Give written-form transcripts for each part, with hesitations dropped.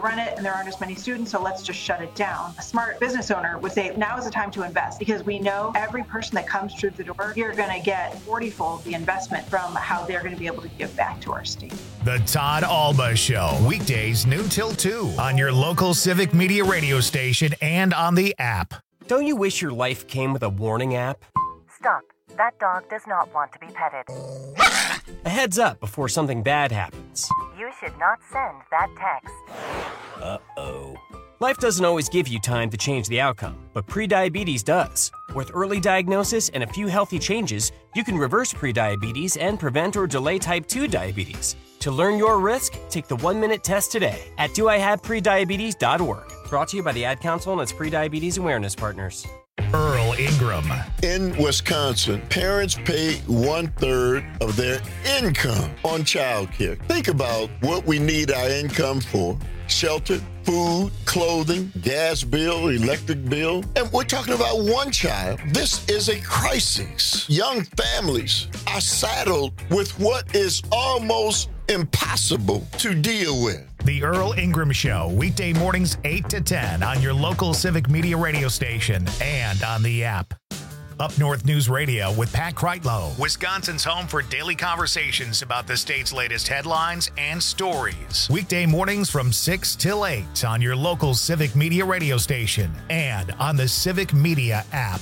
run it and there aren't as many students, so let's just shut it down. A smart business owner would say, now is the time to invest, because we know every person that comes through the door, you're going to get 40-fold the investment from how they're going to be able to give back to our state. The Todd Alba Show, weekdays noon till 2 on your local Civic Media radio station and on the app. Don't you wish your life came with a warning app? Stop. That dog does not want to be petted. A heads up before something bad happens. You should not send that text. Uh-oh. Life doesn't always give you time to change the outcome, but prediabetes does. With early diagnosis and a few healthy changes, you can reverse prediabetes and prevent or delay type 2 diabetes. To learn your risk, take the 1-minute test today at doihaveprediabetes.org. Brought to you by the Ad Council and its prediabetes awareness partners. Earl Ingram. In Wisconsin, parents pay 1/3 of their income on childcare. Think about what we need our income for. Shelter, food, clothing, gas bill, electric bill. And we're talking about one child. This is a crisis. Young families are saddled with what is almost impossible to deal with. The Earl Ingram Show, weekday mornings 8 to 10 on your local Civic Media radio station and on the app. Up North News Radio with Pat Kreitlow, Wisconsin's home for daily conversations about the state's latest headlines and stories. Weekday mornings from 6 till 8 on your local Civic Media radio station and on the Civic Media app.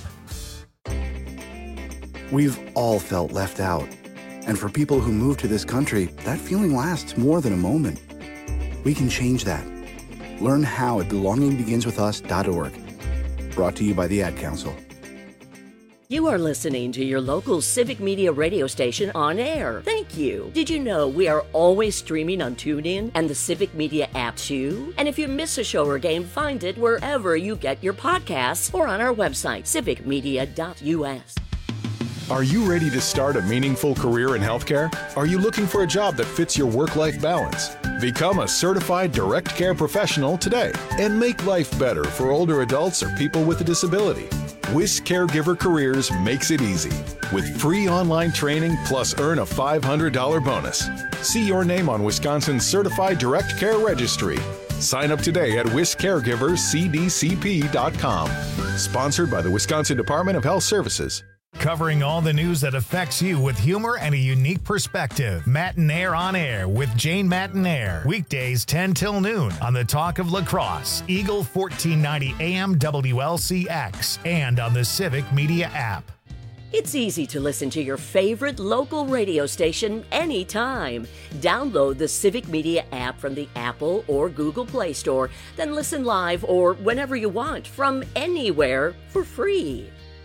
We've all felt left out. And for people who move to this country, that feeling lasts more than a moment. We can change that. Learn how at belongingbeginswithus.org. Brought to you by the Ad Council. You are listening to your local Civic Media radio station on air. Thank you. Did you know we are always streaming on TuneIn and the Civic Media app too? And if you miss a show or game, find it wherever you get your podcasts or on our website, civicmedia.us. Are you ready to start a meaningful career in healthcare? Are you looking for a job that fits your work-life balance? Become a certified direct care professional today and make life better for older adults or people with a disability. WIS Caregiver Careers makes it easy with free online training plus earn a $500 bonus. See your name on Wisconsin's Certified Direct Care Registry. Sign up today at wiscaregivercdcp.com. Sponsored by the Wisconsin Department of Health Services. Covering all the news that affects you with humor and a unique perspective. Matinaire on Air with Jane Matinaire. Weekdays 10 till noon on the Talk of La Crosse, Eagle 1490 AM WLCX, and on the Civic Media app. It's easy to listen to your favorite local radio station anytime. Download the Civic Media app from the Apple or Google Play Store, then listen live or whenever you want from anywhere for free.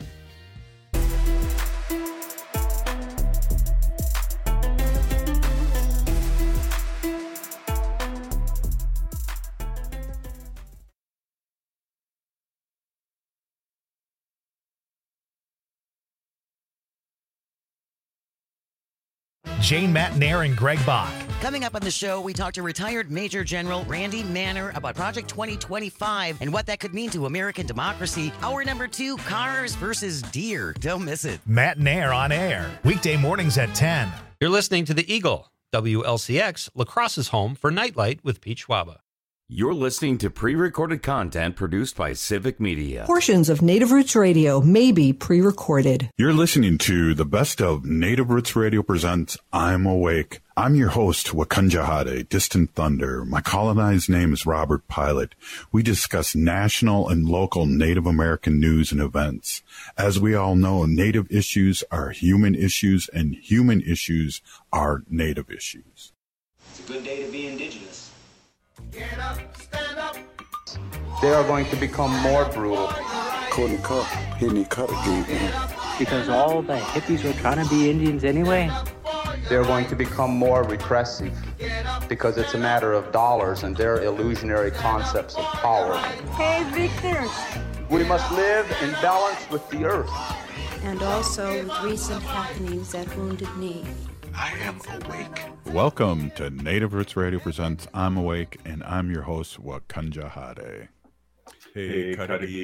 Jane Matinaire and Greg Bach. Coming up on the show, we talk to retired Major General Randy Manner about Project 2025 and what that could mean to American democracy. Hour number 2, cars versus deer. Don't miss it. Matinaire on Air, weekday mornings at 10. You're listening to the Eagle, WLCX, La Crosse's home for Nightlight with Pete Schwaba. You're listening to pre-recorded content produced by Civic Media. Portions of Native Roots Radio may be pre-recorded. You're listening to the best of Native Roots Radio presents I'm Awake. I'm your host, Wakanja Hade, Distant Thunder. My colonized name is Robert Pilot. We discuss national and local Native American news and events. As we all know, Native issues are human issues, and human issues are Native issues. It's a good day to be Indigenous. Get up, stand up. They are going to become more brutal. Because all the hippies were trying to be Indians anyway. They're going to become more repressive because it's a matter of dollars and their illusionary concepts of power. Hey, Victor. We must live in balance with the earth. And also with recent happenings at Wounded Knee. I am awake. Welcome to Native Roots Radio presents I'm Awake, and I'm your host, Wakanja Hade. Hey,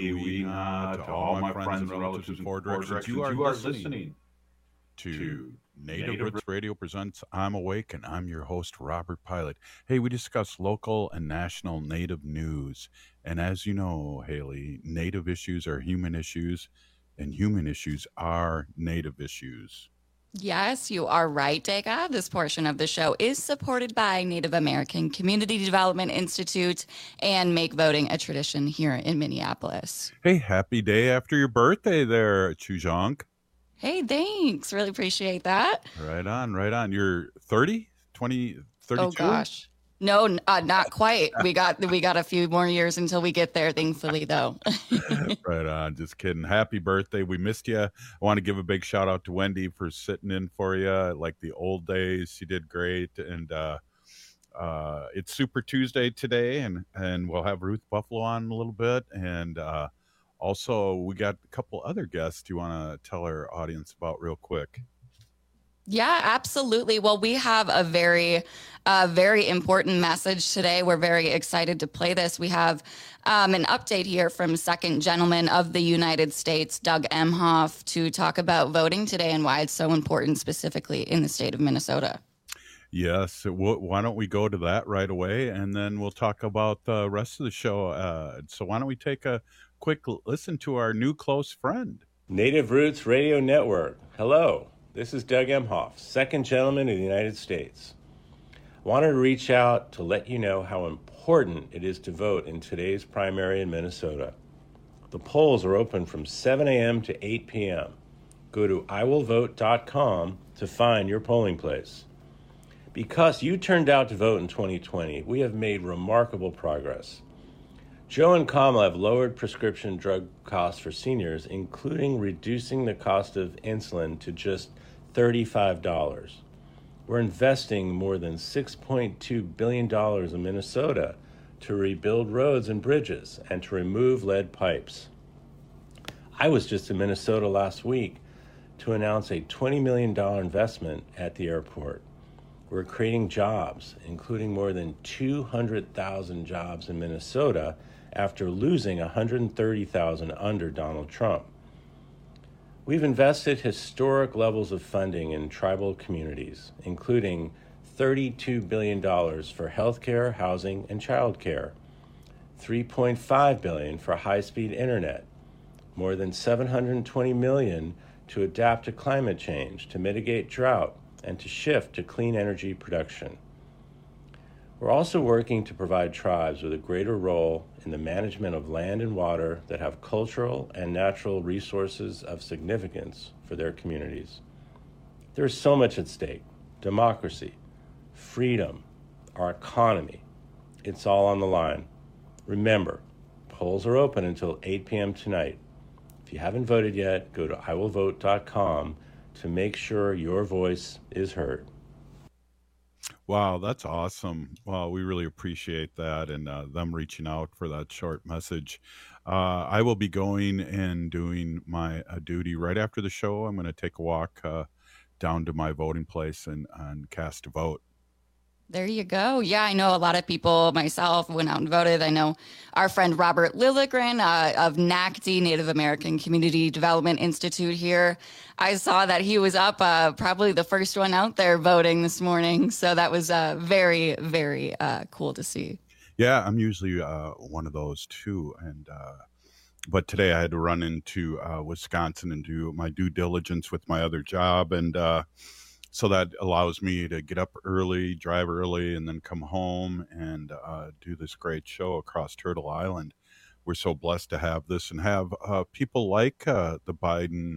Kadagi, to all my friends and relatives in four directions, you are listening to Native Roots Radio presents I'm Awake, and I'm your host, Robert Pilot. Hey, we discuss local and national Native news. And as you know, Haley, Native issues are human issues, and human issues are Native issues. Yes, you are right, Dega. This portion of the show is supported by Native American Community Development Institute and Make Voting a Tradition here in Minneapolis. Hey, happy day after your birthday there, Chujong. Hey, thanks. Really appreciate that. Right on, right on. You're 30, 20, 32? Oh, gosh. No, not quite. We got a few more years until we get there, thankfully, though. Right on. Just kidding. Happy birthday. We missed you. I want to give a big shout out to Wendy for sitting in for you like the old days. She did great. And it's Super Tuesday today, and we'll have Ruth Buffalo on a little bit. And also, we got a couple other guests you want to tell our audience about real quick. Yeah, absolutely. Well, we have a very important message today. We're very excited to play this. We have an update here from Second Gentleman of the United States, Doug Emhoff, to talk about voting today and why it's so important specifically in the state of Minnesota. Yes. Why don't we go to that right away, and then we'll talk about the rest of the show. So why don't we take a quick listen to our new close friend. Native Roots Radio Network. Hello. This is Doug Emhoff, Second Gentleman of the United States. I wanted to reach out to let you know how important it is to vote in today's primary in Minnesota. The polls are open from 7 a.m. to 8 p.m. Go to iwillvote.com to find your polling place. Because you turned out to vote in 2020, we have made remarkable progress. Joe and Kamala have lowered prescription drug costs for seniors, including reducing the cost of insulin to just $35. We're investing more than $6.2 billion in Minnesota to rebuild roads and bridges and to remove lead pipes. I was just in Minnesota last week to announce a $20 million investment at the airport. We're creating jobs, including more than 200,000 jobs in Minnesota after losing 130,000 under Donald Trump. We've invested historic levels of funding in tribal communities, including $32 billion for healthcare, housing, and childcare, $3.5 billion for high-speed internet, more than $720 million to adapt to climate change, to mitigate drought, and to shift to clean energy production. We're also working to provide tribes with a greater role in the management of land and water that have cultural and natural resources of significance for their communities. There's so much at stake: democracy, freedom, our economy. It's all on the line. Remember, polls are open until 8 p.m. tonight. If you haven't voted yet, go to iwillvote.com to make sure your voice is heard. Wow, that's awesome. Well, we really appreciate that, and them reaching out for that short message. I will be going and doing my duty right after the show. I'm going to take a walk down to my voting place and cast a vote. There you go. Yeah, I know a lot of people, myself, went out and voted. I know our friend Robert Lilligren of NACD, Native American Community Development Institute here. I saw that he was up, probably the first one out there voting this morning. So that was very, very cool to see. Yeah, I'm usually one of those too. And but today I had to run into Wisconsin and do my due diligence with my other job. And so that allows me to get up early, drive early, and then come home and do this great show across Turtle Island. We're so blessed to have this and have people like the Biden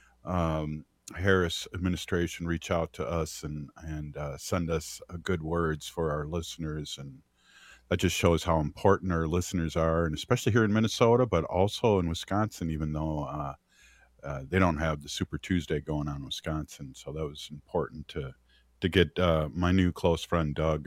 Harris administration reach out to us and send us good words for our listeners. And that just shows how important our listeners are, and especially here in Minnesota, but also in Wisconsin, even though they don't have the Super Tuesday going on in Wisconsin. So that was important to get my new close friend Doug's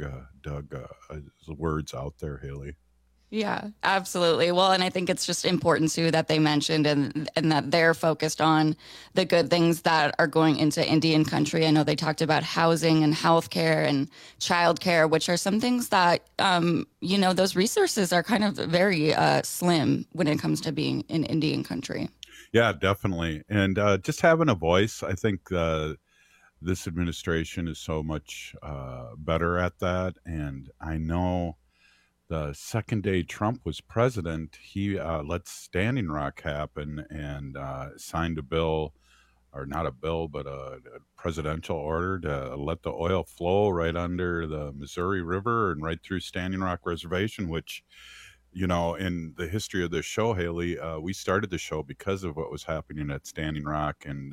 words out there, Haley. Yeah, absolutely. Well, and I think it's just important too that they mentioned and that they're focused on the good things that are going into Indian country. I know they talked about housing and healthcare and childcare, which are some things that, those resources are kind of very slim when it comes to being in Indian country. Yeah, definitely. And just having a voice, I think this administration is so much better at that. And I know the second day Trump was president, he let Standing Rock happen and signed a bill, or not a bill, but a presidential order to let the oil flow right under the Missouri River and right through Standing Rock Reservation, which, you know, in the history of this show, Haley, we started the show because of what was happening at Standing Rock and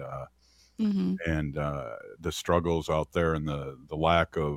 the struggles out there and the lack of,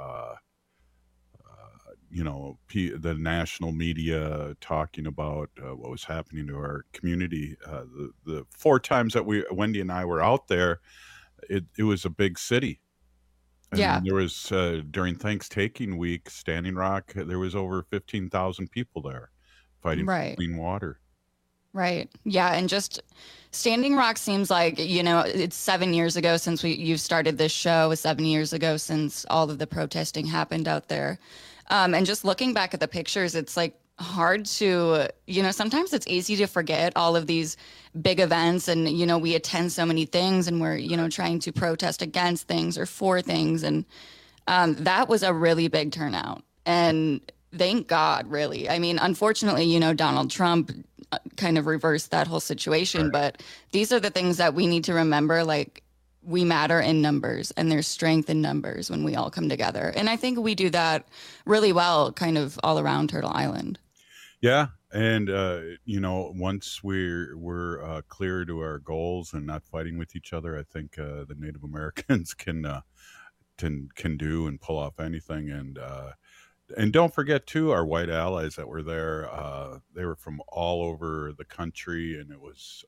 the national media talking about what was happening to our community. The 4 times that Wendy and I were out there, it was a big city. And there was, during Thanksgiving week, Standing Rock, there was over 15,000 people there fighting for clean water. Right. Yeah. And just Standing Rock seems like, it's 7 years ago since you've started this show. It was 7 years ago since all of the protesting happened out there. And just looking back at the pictures, it's like hard to, sometimes it's easy to forget all of these big events and, we attend so many things and we're, trying to protest against things or for things. And that was a really big turnout. And thank God, really. I mean, unfortunately, Donald Trump kind of reversed that whole situation. But these are the things that we need to remember, like, we matter in numbers and there's strength in numbers when we all come together. And I think we do that really well kind of all around Turtle Island. Yeah. And, once we're clear to our goals and not fighting with each other, I think the Native Americans can do and pull off anything. And don't forget, too, our white allies that were there. They were from all over the country, and it was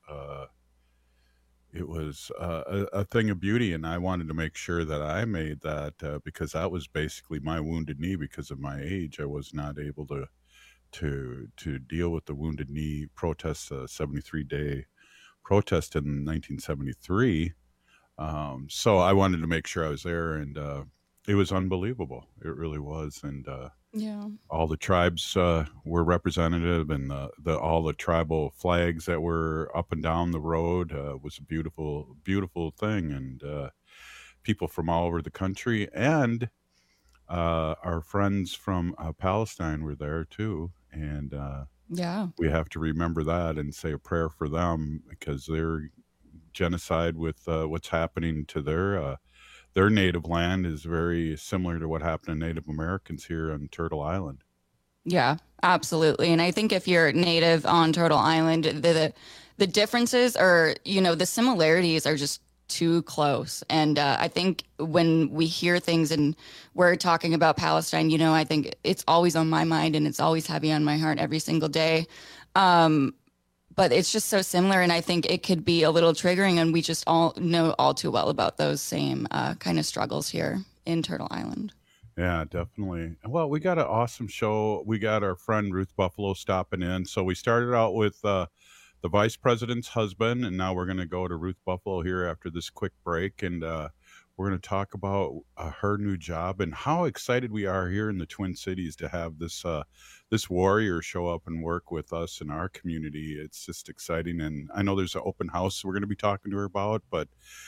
a thing of beauty, and I wanted to make sure that I made that because that was basically my wounded knee. Because of my age, I was not able to deal with the wounded knee protest, 73-day protest in 1973. So I wanted to make sure I was there, and it was unbelievable. It really was, and all the tribes were representative, and all the tribal flags that were up and down the road was a beautiful, beautiful thing. And people from all over the country and our friends from Palestine were there too. And we have to remember that and say a prayer for them, because their genocide with what's happening to their native land is very similar to what happened to Native Americans here on Turtle Island. Yeah, absolutely. And I think if you're Native on Turtle Island, the differences are, the similarities are just too close. And I think when we hear things and we're talking about Palestine, I think it's always on my mind and it's always heavy on my heart every single day. But it's just so similar, and I think it could be a little triggering, and we just all know all too well about those same kind of struggles here in Turtle Island. Yeah, definitely. Well, we got an awesome show. We got our friend Ruth Buffalo stopping in. So we started out with the vice president's husband, and now we're going to go to Ruth Buffalo here after this quick break, and we're going to talk about her new job and how excited we are here in the Twin Cities to have this warrior show up and work with us in our community. It's just exciting. And I know there's an open house we're going to be talking to her about, but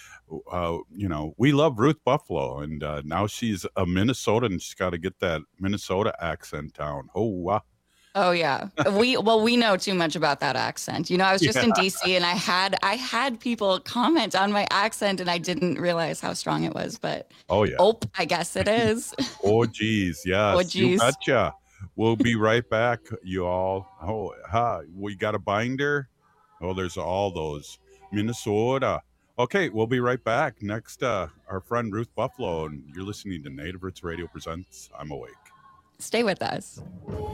we love Ruth Buffalo, and now she's a Minnesotan, and she's got to get that Minnesota accent down. Oh yeah. We know too much about that accent. I was just in DC, and I had people comment on my accent, and I didn't realize how strong it was, but I guess it is. Oh geez. Yes. Oh geez. You betcha. We'll be right back, you all. We got a binder. There's all those Minnesota. Okay, we'll be right back. Next, our friend Ruth Buffalo, and you're listening to Native Roots Radio presents I'm Awake. Stay with us.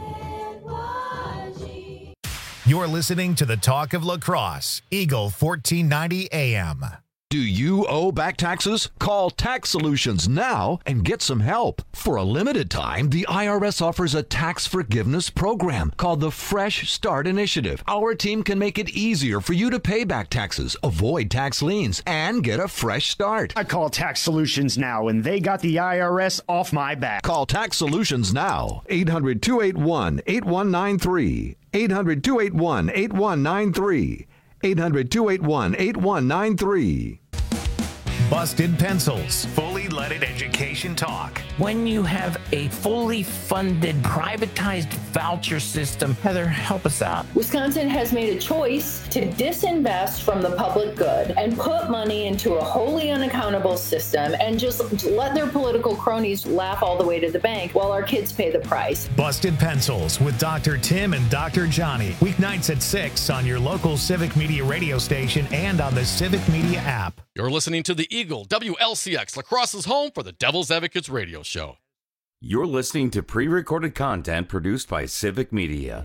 You're listening to the Talk of La Crosse, Eagle 1490 AM. Do you owe back taxes? Call Tax Solutions now and get some help. For a limited time, the IRS offers a tax forgiveness program called the Fresh Start Initiative. Our team can make it easier for you to pay back taxes, avoid tax liens, and get a fresh start. I call Tax Solutions now, and they got the IRS off my back. Call Tax Solutions now. 800-281-8193. 800-281-8193. 800-281-8193. Busted Pencils, fully leaded education talk. When you have a fully funded, privatized voucher system, Heather, help us out. Wisconsin has made a choice to disinvest from the public good and put money into a wholly unaccountable system and just let their political cronies laugh all the way to the bank while our kids pay the price. Busted Pencils with Dr. Tim and Dr. Johnny. Weeknights at 6 on your local Civic Media radio station and on the Civic Media app. You're listening to the Eagle WLCX, La Crosse's home for the Devil's Advocates radio show. You're listening to pre-recorded content produced by Civic Media.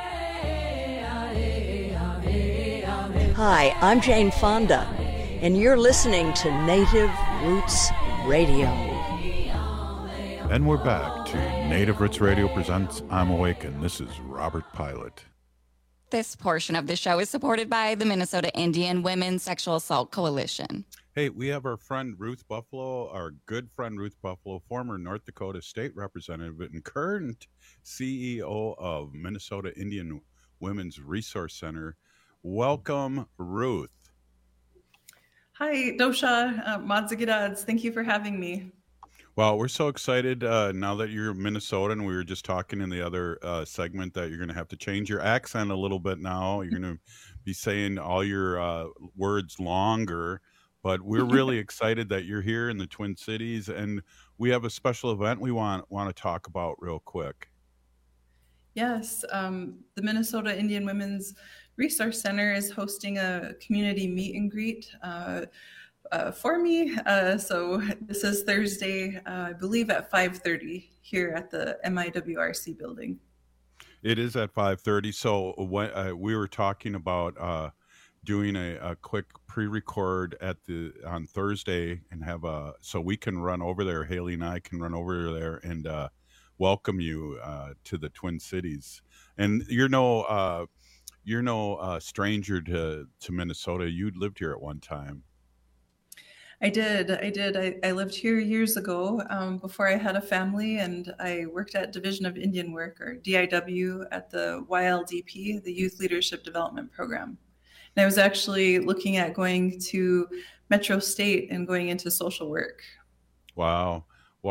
Hi, I'm Jane Fonda, and you're listening to Native Roots Radio. And we're back to Native Roots Radio presents I'm Awake, and this is Robert Pilot. This portion of the show is supported by the Minnesota Indian Women's Sexual Assault Coalition. Hey, we have our friend Ruth Buffalo, our good friend Ruth Buffalo, former North Dakota State Representative and current CEO of Minnesota Indian Women's Resource Center. Welcome, Ruth. Hi, Dosha, Madzigidads. Thank you for having me. Well, we're so excited now that you're Minnesotan. We were just talking in the other segment that you're going to have to change your accent a little bit now. You're going to be saying all your words longer. But we're really excited that you're here in the Twin Cities, and we have a special event we want to talk about real quick. Yes, the Minnesota Indian Women's Resource Center is hosting a community meet and greet for me. So this is Thursday, I believe at 5:30 here at the MIWRC building. It is at 5:30. So when we were talking about doing a quick pre-record on Thursday and have so we can run over there. Haley and I can run over there and welcome you to the Twin Cities. And you're no stranger to Minnesota. You lived here at one time. I did. I lived here years ago before I had a family, and I worked at Division of Indian Work, or DIW, at the YLDP, the Youth Leadership Development Program. And I was actually looking at going to Metro State and going into social work. Wow.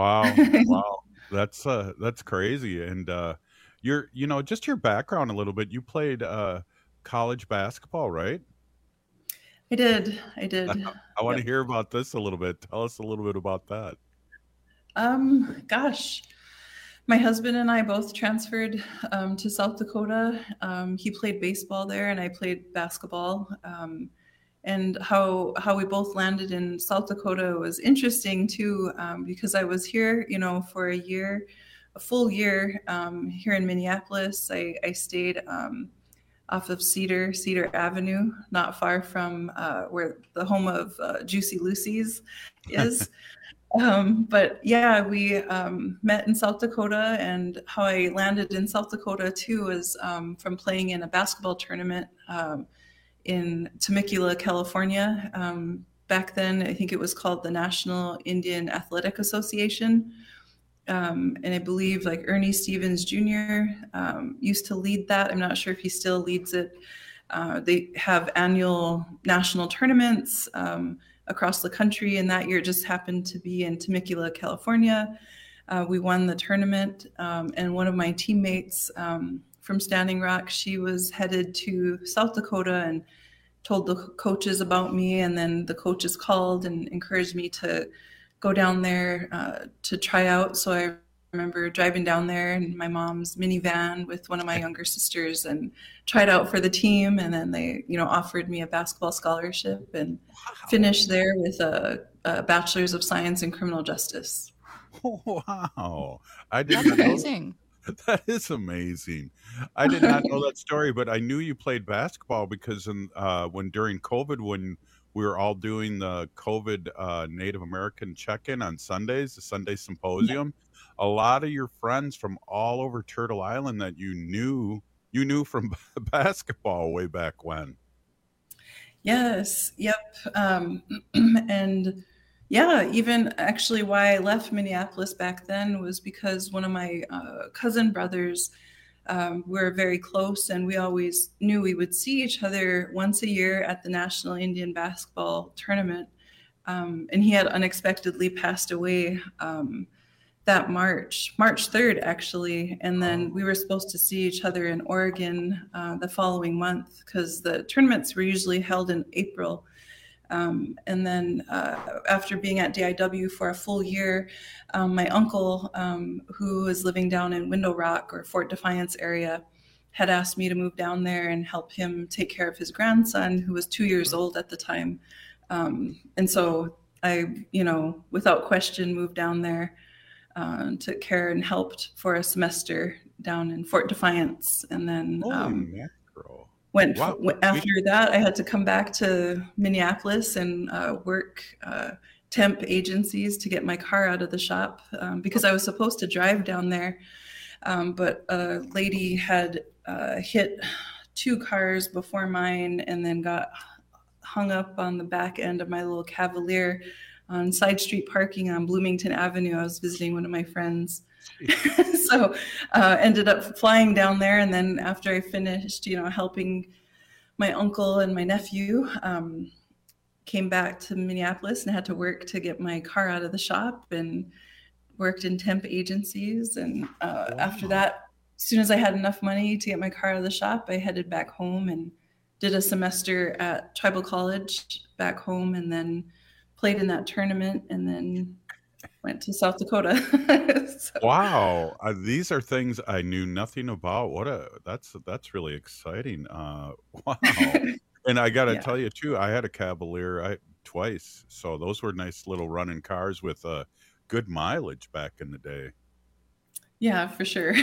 That's crazy. And just your background a little bit. You played college basketball, right? I did. I want to hear about this a little bit. Tell us a little bit about that. My husband and I both transferred to South Dakota. He played baseball there, and I played basketball. And how we both landed in South Dakota was interesting too, because I was here, for a full year here in Minneapolis. I stayed off of Cedar Avenue, not far from where the home of Juicy Lucy's is. But yeah, we met in South Dakota, and how I landed in South Dakota too is from playing in a basketball tournament in Temecula, California. Back then, I think it was called the National Indian Athletic Association. And I believe like Ernie Stevens Jr. Used to lead that. I'm not sure if he still leads it. They have annual national tournaments across the country, and that year just happened to be in Temecula, California. We won the tournament, and one of my teammates from Standing Rock, she was headed to South Dakota and told the coaches about me, and then the coaches called and encouraged me to go down there to try out. So I remember driving down there in my mom's minivan with one of my younger sisters and tried out for the team. And then they, offered me a basketball scholarship and finished there with a bachelor's of science in criminal justice. Wow. That's amazing. That is amazing. I did not know that story, but I knew you played basketball because when during COVID, when we were all doing the COVID Native American check-in on Sundays, the Sunday Symposium. A lot of your friends from all over Turtle Island that you knew from basketball way back when. Yes. Yep. And yeah, even actually why I left Minneapolis back then was because one of my cousin brothers were very close, and we always knew we would see each other once a year at the National Indian Basketball Tournament. And he had unexpectedly passed away that March 3rd, actually. And then we were supposed to see each other in Oregon the following month, because the tournaments were usually held in April. And then after being at DIW for a full year, my uncle, who was living down in Window Rock or Fort Defiance area, had asked me to move down there and help him take care of his grandson, who was 2 years old at the time. And so I, without question, moved down there, took care and helped for a semester down in Fort Defiance. And then after that, I had to come back to Minneapolis and work temp agencies to get my car out of the shop, because I was supposed to drive down there. But a lady had hit 2 cars before mine and then got hung up on the back end of my little Cavalier on side street parking on Bloomington Avenue. I was visiting one of my friends. So ended up flying down there. And then after I finished, helping my uncle and my nephew, came back to Minneapolis and had to work to get my car out of the shop, and worked in temp agencies. And after that, as soon as I had enough money to get my car out of the shop, I headed back home and did a semester at Tribal College back home, and then played in that tournament, and then went to South Dakota. Wow. These are things I knew nothing about. That's really exciting. Wow. And I got to tell you too, I had a Cavalier twice. So those were nice little running cars with good mileage back in the day. Yeah, for sure.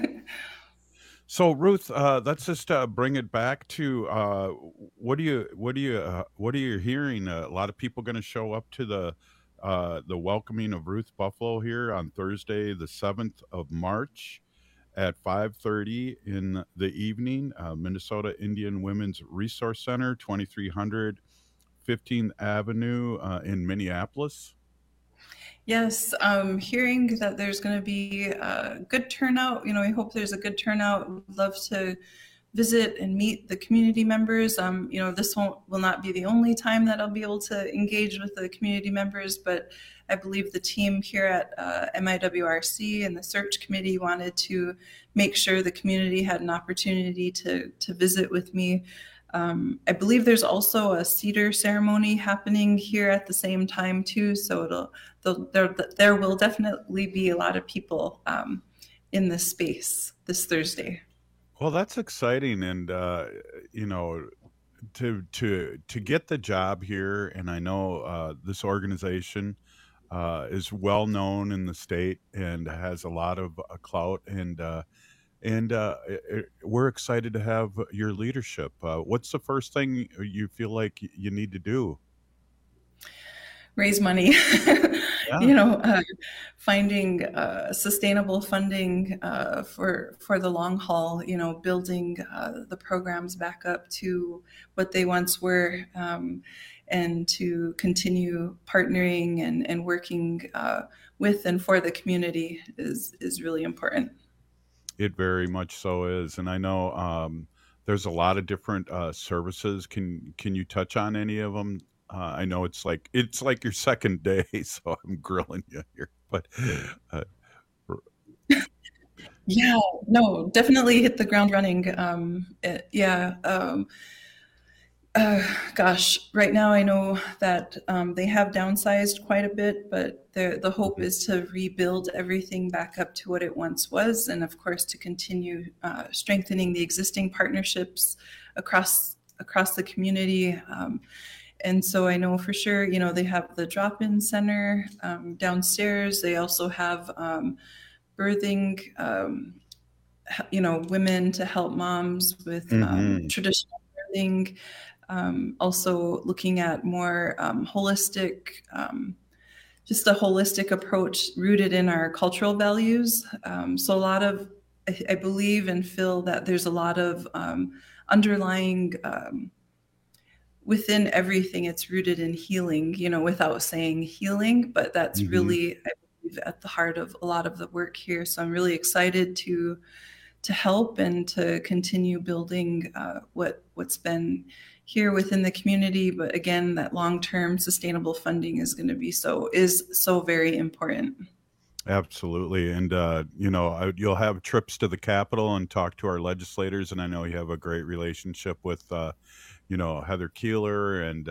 So Ruth, let's just bring it back to what are you hearing? A lot of people going to show up to the welcoming of Ruth Buffalo here on Thursday, the 7th of March at 5:30 in the evening. Minnesota Indian Women's Resource Center, 2300 15th Avenue in Minneapolis. Yes, hearing that there's going to be a good turnout. I hope there's a good turnout. Would love to visit and meet the community members. This will not be the only time that I'll be able to engage with the community members, but I believe the team here at MIWRC and the search committee wanted to make sure the community had an opportunity to visit with me. I believe there's also a cedar ceremony happening here at the same time too, so there will definitely be a lot of people in this space this Thursday. Well, that's exciting, and to get the job here, and I know this organization is well known in the state and has a lot of clout, and we're excited to have your leadership. What's the first thing you feel like you need to do? Raise money. Finding sustainable funding for the long haul, building the programs back up to what they once were, and to continue partnering and working with and for the community is really important. It very much so is. And I know there's a lot of different services. Can you touch on any of them? I know it's like your second day, so I'm grilling you here. But yeah, no, definitely hit the ground running. Right now I know that they have downsized quite a bit, but the hope is to rebuild everything back up to what it once was, and of course to continue strengthening the existing partnerships across the community. And so I know for sure, they have the drop-in center downstairs. They also have birthing, women to help moms with traditional birthing. Also looking at more holistic, just a holistic approach rooted in our cultural values. So a lot of, I believe and feel that there's a lot of underlying, within everything, it's rooted in healing, without saying healing, but that's really, I believe, at the heart of a lot of the work here. So I'm really excited to help and to continue building what's been here within the community. But again, that long-term sustainable funding is going to be so very important. Absolutely. And, you'll have trips to the Capitol and talk to our legislators. And I know you have a great relationship with, Heather Keeler and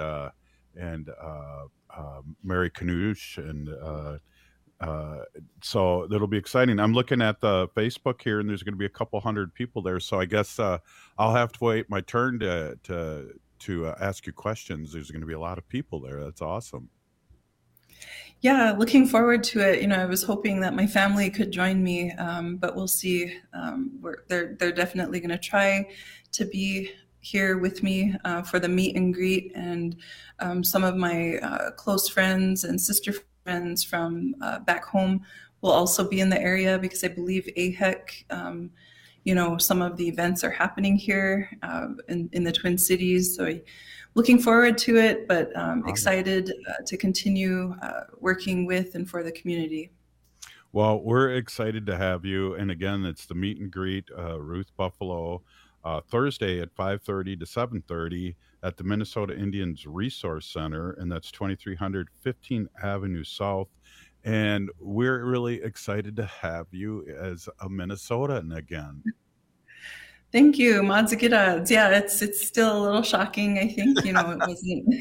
Mary Knoosh. And so that'll be exciting. I'm looking at the Facebook here, and there's going to be a couple hundred people there. So I guess I'll have to wait my turn to ask you questions. There's going to be a lot of people there. That's awesome. Yeah, looking forward to it. I was hoping that my family could join me, but we'll see. They're definitely going to try to be here with me for the meet and greet, and some of my close friends and sister friends from back home will also be in the area, because I believe AHEC, some of the events are happening here in the Twin Cities. So looking forward to it, but excited to continue working with and for the community. Well, we're excited to have you. And again, it's the meet and greet, Ruth Buffalo, Thursday at 5:30 to 7:30 at the Minnesota Indians Resource Center, and that's 2300 15th Avenue South. And we're really excited to have you as a Minnesotan again. Thank you, Madzigidads. Yeah, it's still a little shocking. I think, it wasn't,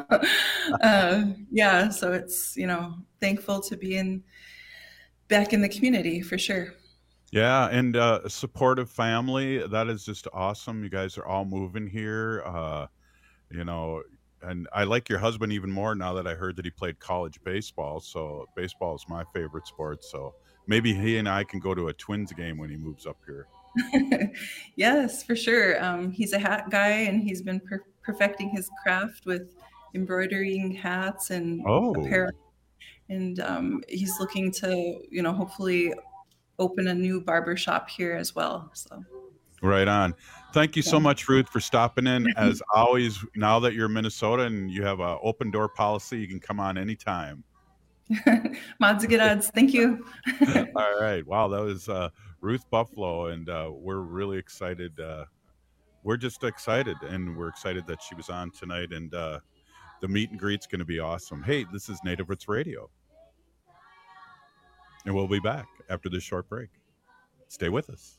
so it's, thankful to be back in the community for sure. Yeah, and a supportive family. That is just awesome. You guys are all moving here, and I like your husband even more now that I heard that he played college baseball. So baseball is my favorite sport. So maybe he and I can go to a Twins game when he moves up here. Yes, for sure. He's a hat guy, and he's been perfecting his craft with embroidering hats and apparel. And he's looking to, hopefully open a new barber shop here as well. So. Right on. Thank you so much, Ruth, for stopping in. As always, now that you're in Minnesota and you have an open door policy, you can come on anytime. Madzigidads. Thank you. All right. Wow, that was Ruth Buffalo, and we're really excited. We're just excited, and we're excited that she was on tonight, and the meet and greet's going to be awesome. Hey, this is Native Roots Radio, and we'll be back after this short break. Stay with us.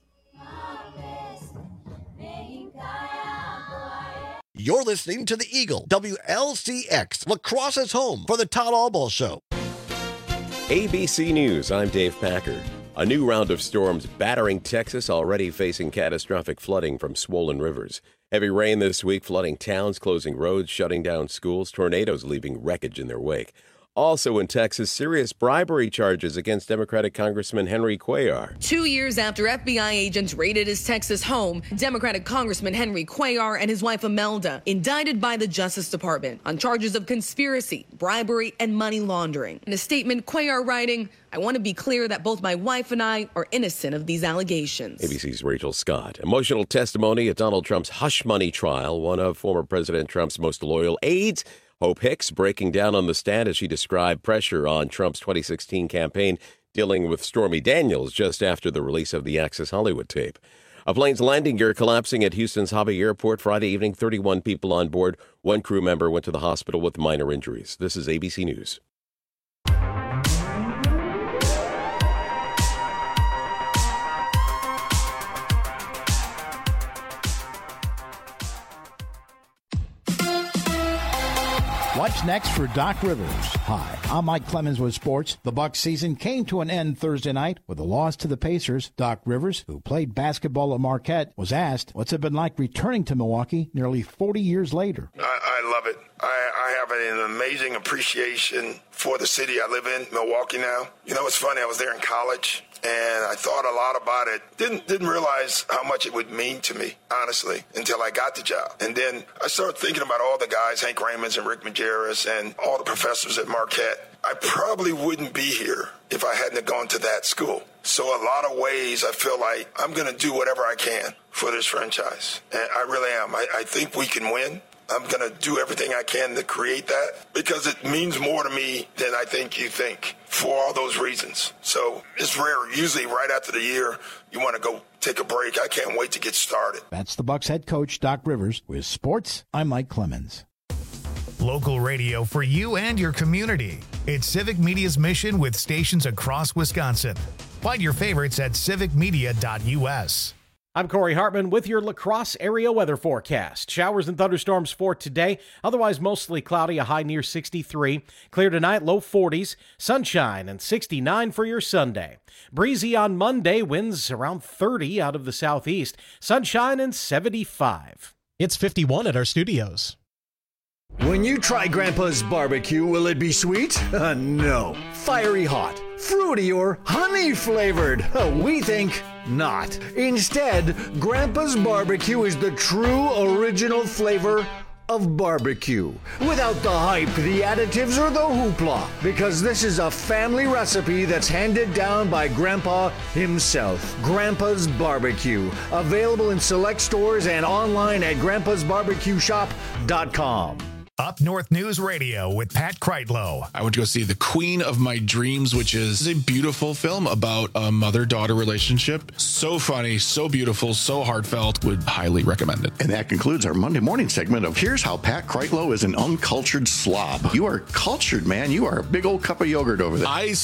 You're listening to The Eagle, WLCX, La Crosse's home for the Todd Albaugh Show. ABC News, I'm Dave Packard. A new round of storms battering Texas, already facing catastrophic flooding from swollen rivers. Heavy rain this week flooding towns, closing roads, shutting down schools, tornadoes leaving wreckage in their wake. Also in Texas, serious bribery charges against Democratic Congressman Henry Cuellar. 2 years after FBI agents raided his Texas home, Democratic Congressman Henry Cuellar and his wife Imelda indicted by the Justice Department on charges of conspiracy, bribery, and money laundering. In a statement, Cuellar writing, "I want to be clear that both my wife and I are innocent of these allegations." ABC's Rachel Scott. Emotional testimony at Donald Trump's hush money trial. One of former President Trump's most loyal aides, Hope Hicks, breaking down on the stand as she described pressure on Trump's 2016 campaign dealing with Stormy Daniels just after the release of the Access Hollywood tape. A plane's landing gear collapsing at Houston's Hobby Airport Friday evening. 31 people on board. One crew member went to the hospital with minor injuries. This is ABC News. What's next for Doc Rivers? Hi, I'm Mike Clemens with sports. The Bucs season came to an end Thursday night with a loss to the Pacers. Doc Rivers, who played basketball at Marquette, was asked, what's it been like returning to Milwaukee nearly 40 years later? I love it. I have an amazing appreciation for the city I live in, Milwaukee now. You know, it's funny, I was there in college, and I thought a lot about it. Didn't realize how much it would mean to me, honestly, until I got the job. And then I started thinking about all the guys, Hank Raymonds and Rick Majerus, and all the professors at Marquette. I probably wouldn't be here if I hadn't gone to that school. So a lot of ways I feel like I'm going to do whatever I can for this franchise. And I really am. I think we can win. I'm going to do everything I can to create that because it means more to me than I think you think for all those reasons. So it's rare. Usually right after the year, you want to go take a break. I can't wait to get started. That's the Bucs head coach, Doc Rivers. With sports, I'm Mike Clemens. Local radio for you and your community. It's Civic Media's mission with stations across Wisconsin. Find your favorites at civicmedia.us. I'm Corey Hartman with your La Crosse area weather forecast. Showers and thunderstorms for today. Otherwise mostly cloudy, a high near 63. Clear tonight, low 40s. Sunshine and 69 for your Sunday. Breezy on Monday, winds around 30 out of the southeast. Sunshine and 75. It's 51 at our studios. When you try Grandpa's barbecue, will it be sweet? No. Fiery hot, fruity, or honey flavored? We think not. Instead, Grandpa's barbecue is the true original flavor of barbecue. Without the hype, the additives, or the hoopla. Because this is a family recipe that's handed down by Grandpa himself. Grandpa's Barbecue. Available in select stores and online at grandpasbarbecueshop.com. Up North News Radio with Pat Kreitlow. I went to go see The Queen of My Dreams, which is a beautiful film about a mother-daughter relationship. So funny, so beautiful, so heartfelt. Would highly recommend it. And that concludes our Monday morning segment of Here's How Pat Kreitlow is an Uncultured Slob. You are cultured, man. You are a big old cup of yogurt over there.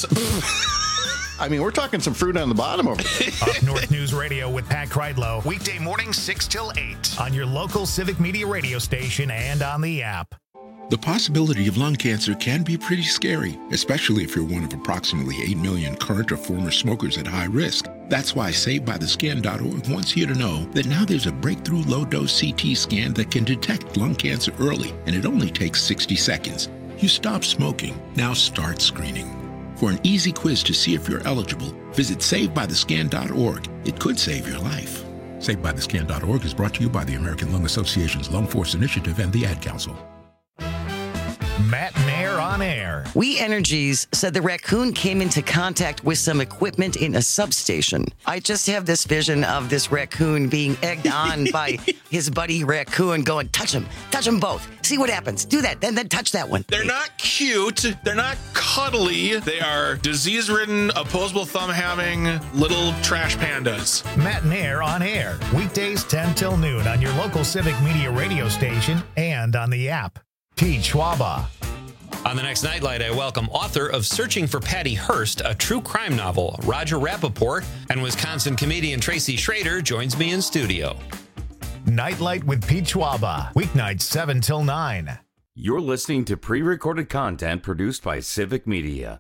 I mean, we're talking some fruit on the bottom over there. Up North News Radio with Pat Kreitlow. Weekday mornings 6 till 8 on your local Civic Media radio station and on the app. The possibility of lung cancer can be pretty scary, especially if you're one of approximately 8 million current or former smokers at high risk. That's why SaveByTheScan.org wants you to know that now there's a breakthrough low-dose CT scan that can detect lung cancer early, and it only takes 60 seconds. You stop smoking, now start screening. For an easy quiz to see if you're eligible, visit SaveByTheScan.org. It could save your life. SaveByTheScan.org is brought to you by the American Lung Association's Lung Force Initiative and the Ad Council. Matt and Air on air. We Energies said the raccoon came into contact with some equipment in a substation. I just have this vision of this raccoon being egged on by his buddy raccoon going, touch them both. See what happens. Do that, then touch that one. They're not cute. They're not cuddly. They are disease-ridden, opposable thumb-having little trash pandas. Matt and Air on air. Weekdays 10 till noon on your local Civic Media radio station and on the app. Pete Schwaba. On the next Nightlight, I welcome author of Searching for Patty Hearst, a true crime novel, Roger Rappaport, and Wisconsin comedian Tracy Schrader joins me in studio. Nightlight with Pete Schwaba, weeknights 7 till 9. You're listening to pre-recorded content produced by Civic Media.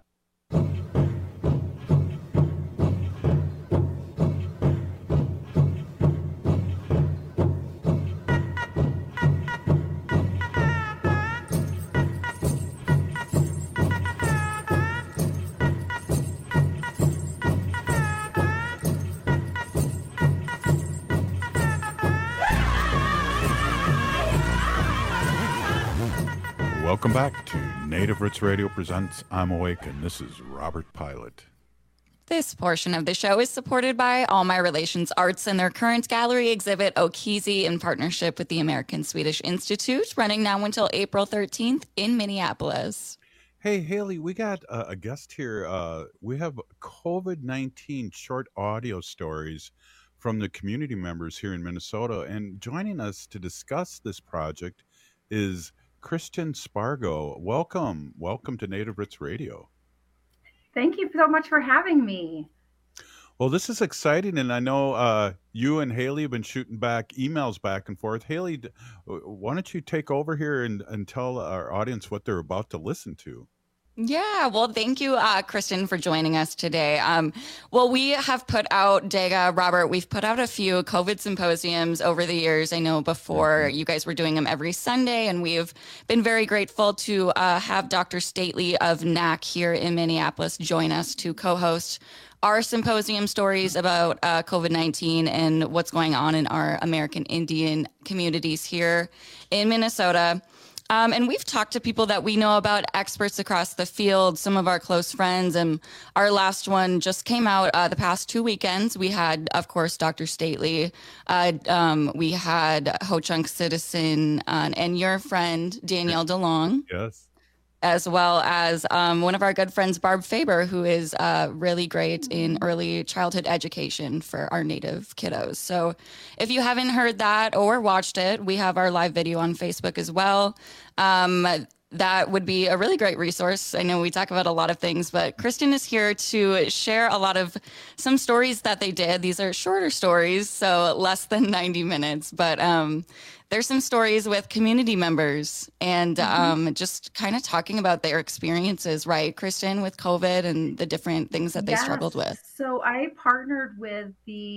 Welcome back to Native Roots Radio presents I'm Awake, and this is Robert Pilot. This portion of the show is supported by All My Relations Arts and their current gallery exhibit, Okizi, in partnership with the American Swedish Institute, running now until April 13th in Minneapolis. Hey, Haley, we got a guest here. We have COVID-19 short audio stories from the community members here in Minnesota, and joining us to discuss this project is Kristen Spargo. Welcome to Native Roots Radio. Thank you so much for having me. Well, this is exciting, and I know you and Haley have been shooting back emails back and forth. Haley, why don't you take over here and tell our audience what they're about to listen to? Yeah, well, thank you, Kristen, for joining us today. Well, we have put out, Dega, Robert, we've put out a few COVID symposiums over the years. I know before you guys were doing them every Sunday, and we've been very grateful to have Dr. Stately of NAC here in Minneapolis join us to co-host our symposium stories about COVID-19 and what's going on in our American Indian communities here in Minnesota. And we've talked to people that we know about, experts across the field, some of our close friends. And our last one just came out the past 2 weekends. We had, of course, Dr. Stately. We had Ho Chunk Citizen and your friend, Danielle DeLong. Yes. as well as one of our good friends, Barb Faber, who is really great in early childhood education for our Native kiddos. So if you haven't heard that or watched it, we have our live video on Facebook as well. That would be a really great resource. I know we talk about a lot of things, but Kristen is here to share some stories that they did. These are shorter stories, so less than 90 minutes, but there's some stories with community members and just kind of talking about their experiences, right, Kristen, with COVID and the different things that they struggled with. So I partnered with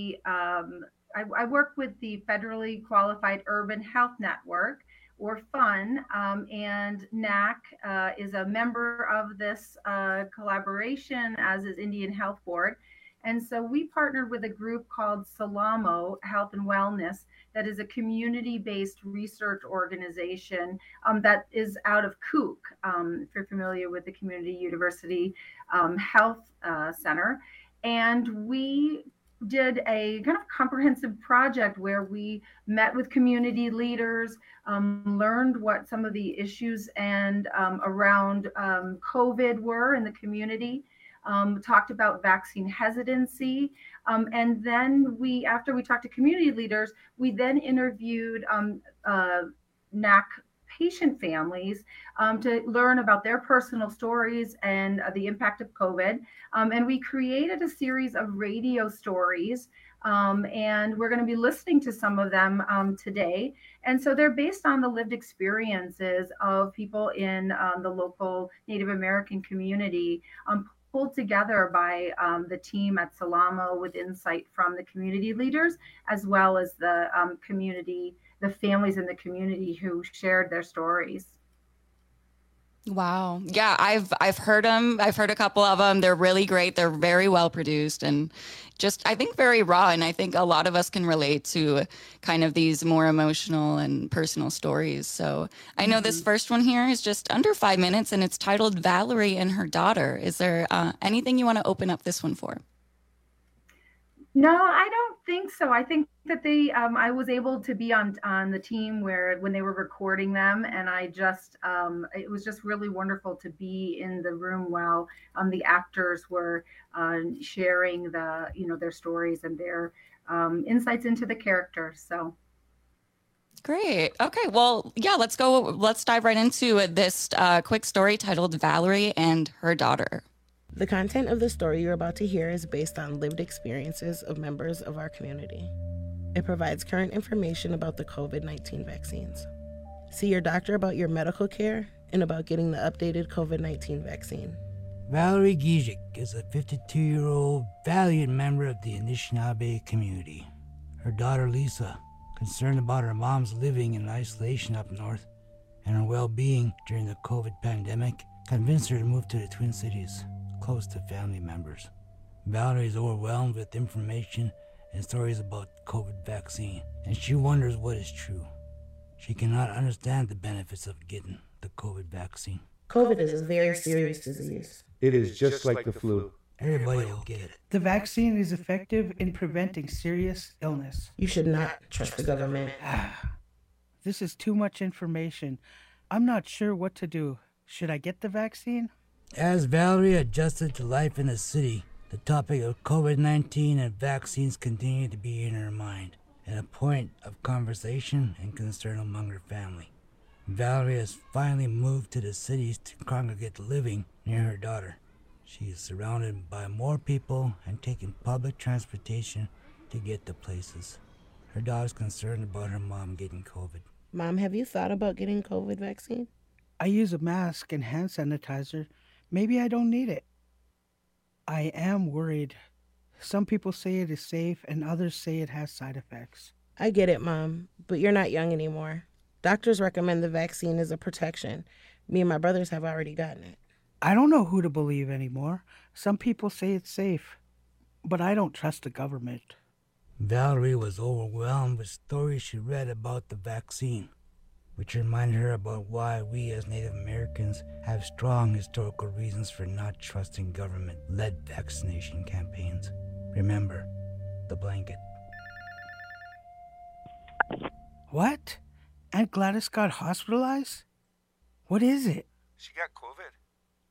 I work with the Federally Qualified Urban Health Network, or FUN, and NAC is a member of this collaboration, as is Indian Health Board. And so we partnered with a group called Salamo Health and Wellness, that is a community-based research organization that is out of Cook, if you're familiar with the Community University Health Center. And we did a kind of comprehensive project where we met with community leaders, learned what some of the issues and around COVID were in the community, talked about vaccine hesitancy. And then after we talked to community leaders, we then interviewed NAC patient families to learn about their personal stories and the impact of COVID. And we created a series of radio stories, and we're going to be listening to some of them today. And so they're based on the lived experiences of people in the local Native American community, pulled together by the team at Salamo with insight from the community leaders, as well as the the families in the community who shared their stories. Wow. Yeah, I've heard them. I've heard a couple of them. They're really great. They're very well produced and just, I think, very raw. And I think a lot of us can relate to kind of these more emotional and personal stories. So I know this first one here is just under 5 minutes and it's titled Valerie and Her Daughter. Is there anything you want to open up this one for? No, I don't think so. I think that I was able to be on the team when they were recording them, and I just, it was just really wonderful to be in the room while the actors were sharing their stories and their insights into the characters. So. Great. Okay. Well, yeah, let's go. Let's dive right into this quick story titled Valerie and Her Daughter. The content of the story you're about to hear is based on lived experiences of members of our community. It provides current information about the COVID-19 vaccines. See your doctor about your medical care and about getting the updated COVID-19 vaccine. Valerie Gizik is a 52-year-old valiant member of the Anishinaabe community. Her daughter Lisa, concerned about her mom's living in isolation up north and her well-being during the COVID pandemic, convinced her to move to the Twin Cities, close to family members. Valerie is overwhelmed with information and stories about the COVID vaccine, and she wonders what is true. She cannot understand the benefits of getting the COVID vaccine. COVID is a very serious disease. It is just like the flu. Everybody will get it. The vaccine is effective in preventing serious illness. You should not trust the government. This is too much information. I'm not sure what to do. Should I get the vaccine? As Valerie adjusted to life in the city, the topic of COVID-19 and vaccines continued to be in her mind, and a point of conversation and concern among her family. Valerie has finally moved to the cities to congregate living near her daughter. She is surrounded by more people and taking public transportation to get to places. Her daughter's concerned about her mom getting COVID. Mom, have you thought about getting COVID vaccine? I use a mask and hand sanitizer. Maybe I don't need it. I am worried. Some people say it is safe and others say it has side effects. I get it, Mom, but you're not young anymore. Doctors recommend the vaccine as a protection. Me and my brothers have already gotten it. I don't know who to believe anymore. Some people say it's safe, but I don't trust the government. Valerie was overwhelmed with stories she read about the vaccine, which reminded her about why we as Native Americans have strong historical reasons for not trusting government-led vaccination campaigns. Remember, the blanket. What? Aunt Gladys got hospitalized? What is it? She got COVID.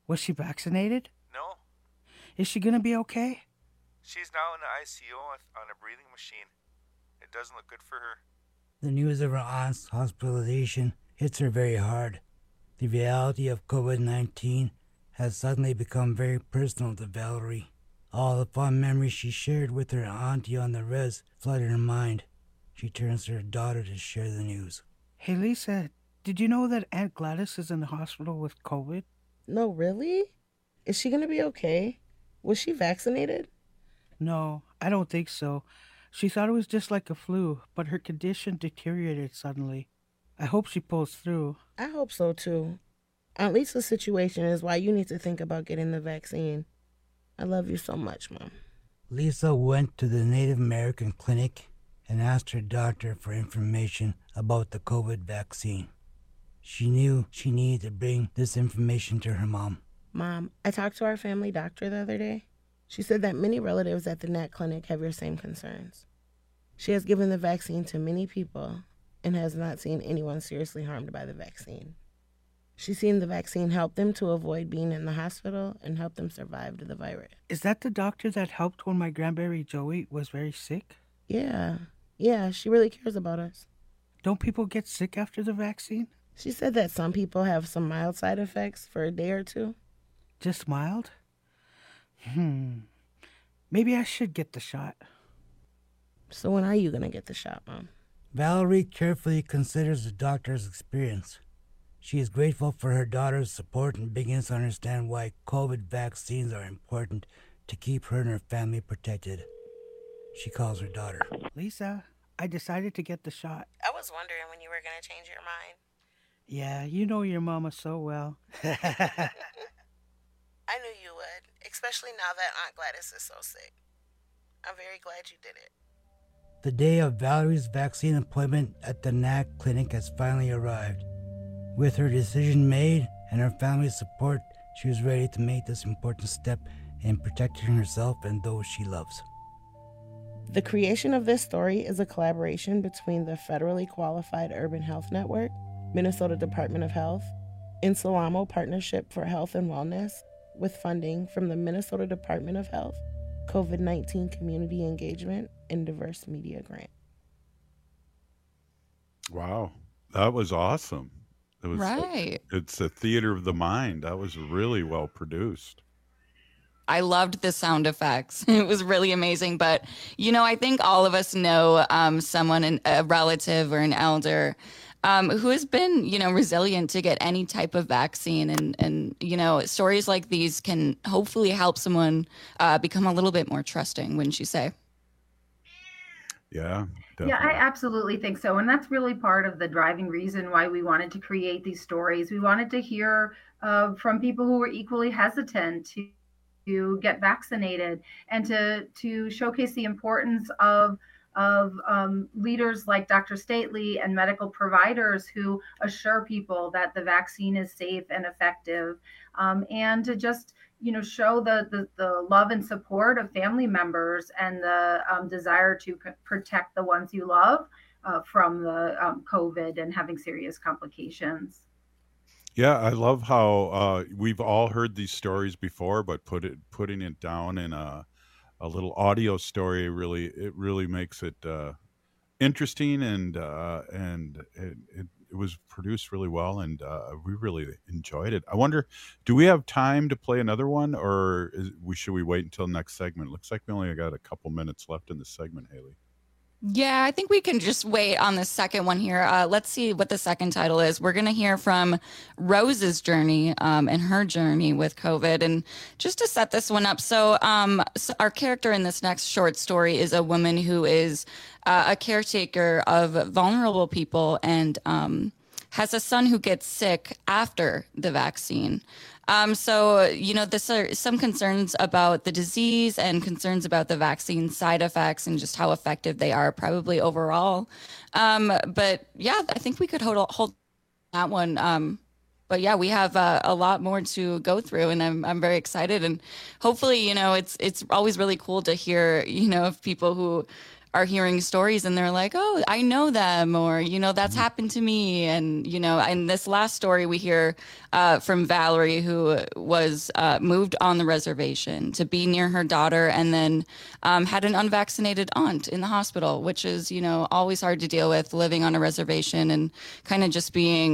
Was she vaccinated? No. Is she going to be okay? She's now in the ICU on a breathing machine. It doesn't look good for her. The news of her aunt's hospitalization hits her very hard. The reality of COVID-19 has suddenly become very personal to Valerie. All the fond memories she shared with her auntie on the res flood her mind. She turns to her daughter to share the news. Hey, Lisa, did you know that Aunt Gladys is in the hospital with COVID? No, really? Is she going to be okay? Was she vaccinated? No, I don't think so. She thought it was just like a flu, but her condition deteriorated suddenly. I hope she pulls through. I hope so, too. Aunt Lisa's situation is why you need to think about getting the vaccine. I love you so much, Mom. Lisa went to the Native American clinic and asked her doctor for information about the COVID vaccine. She knew she needed to bring this information to her mom. Mom, I talked to our family doctor the other day. She said that many relatives at the NAC clinic have your same concerns. She has given the vaccine to many people and has not seen anyone seriously harmed by the vaccine. She's seen the vaccine help them to avoid being in the hospital and help them survive the virus. Is that the doctor that helped when my grandbaby Joey was very sick? Yeah, she really cares about us. Don't people get sick after the vaccine? She said that some people have some mild side effects for a day or two. Just mild? Maybe I should get the shot. So when are you going to get the shot, Mom? Valerie carefully considers the doctor's experience. She is grateful for her daughter's support and begins to understand why COVID vaccines are important to keep her and her family protected. She calls her daughter. Lisa, I decided to get the shot. I was wondering when you were going to change your mind. Yeah, you know your mama so well. I knew you would, especially now that Aunt Gladys is so sick. I'm very glad you did it. The day of Valerie's vaccine appointment at the NAC clinic has finally arrived. With her decision made and her family's support, she was ready to make this important step in protecting herself and those she loves. The creation of this story is a collaboration between the Federally Qualified Urban Health Network, Minnesota Department of Health, and Salamo Partnership for Health and Wellness, with funding from the Minnesota Department of Health, COVID-19 Community Engagement, and Diverse Media Grant. Wow, that was awesome. It was, right. It's a theater of the mind. That was really well produced. I loved the sound effects. It was really amazing. But, I think all of us know someone, a relative or an elder, who has been, resilient to get any type of vaccine. And stories like these can hopefully help someone become a little bit more trusting, wouldn't you say? Yeah, definitely. Yeah, I absolutely think so. And that's really part of the driving reason why we wanted to create these stories. We wanted to hear from people who were equally hesitant to get vaccinated and to showcase the importance of leaders like Dr. Stately and medical providers who assure people that the vaccine is safe and effective, and to just show the love and support of family members and the desire to protect the ones you love from the COVID and having serious complications. Yeah, I love how we've all heard these stories before, but putting it down in a little audio story really makes it interesting, and it was produced really well, and we really enjoyed it. I wonder, do we have time to play another one, or should we wait until next segment? Looks like we only got a couple minutes left in the segment, Haley. Yeah, I think we can just wait on the second one here. Let's see what the second title is. We're going to hear from Rose's journey and her journey with COVID. And just to set this one up, so our character in this next short story is a woman who is a caretaker of vulnerable people and has a son who gets sick after the vaccine. So, this are some concerns about the disease and concerns about the vaccine side effects and just how effective they are probably overall. But yeah, I think we could hold that one. But yeah, we have a lot more to go through, and I'm very excited. And hopefully, it's always really cool to hear, of people who are hearing stories and they're like, oh, I know them, or, that's happened to me. And, and this last story we hear from Valerie, who was moved on the reservation to be near her daughter, and then had an unvaccinated aunt in the hospital, which is, always hard to deal with, living on a reservation and kind of just being,